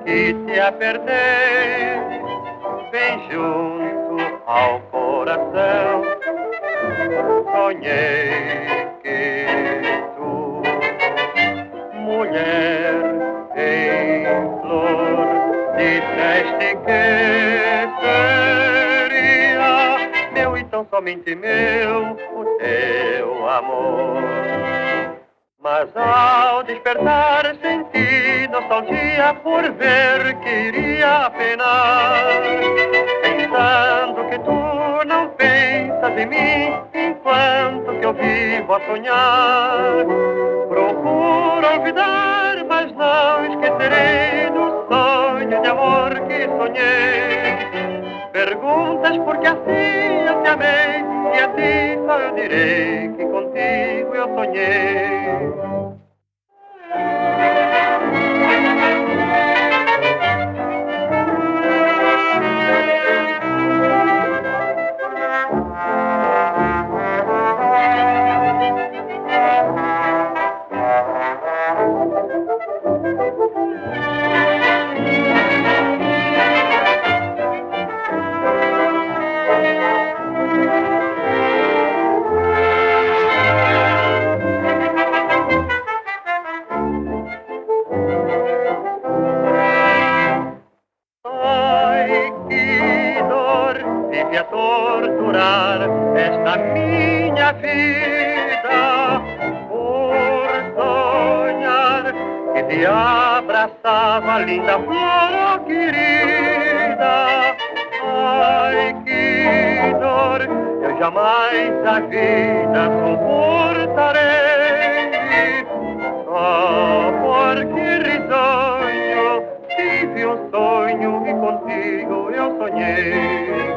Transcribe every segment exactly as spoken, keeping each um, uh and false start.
que te apertei bem junto ao coração. Sonhei que tu, mulher em flor, disseste que seria meu e tão somente meu o teu amor. Mas ao despertar senti nostalgia por ver que iria penar, pensando que tu não pensas em mim enquanto que eu vivo a sonhar. Procuro olvidar, mas não esquecerei do sonho de amor que sonhei. Perguntas porque assim eu te amei, e a ti só eu direi que contigo eu sonhei. Vive a torturar esta minha vida por sonhar que te abraçava, linda flor, oh, querida. Ai, que dor, eu jamais a vida suportarei. Só porque risonho tive um sonho e contigo eu sonhei.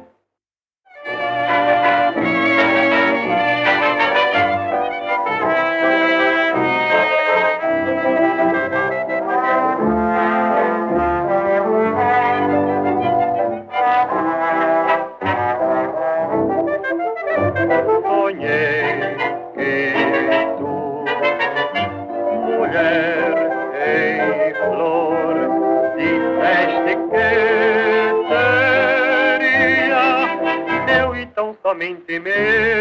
Sonhei que tu, mulher em flor, disseste que seria meu e tão somente meu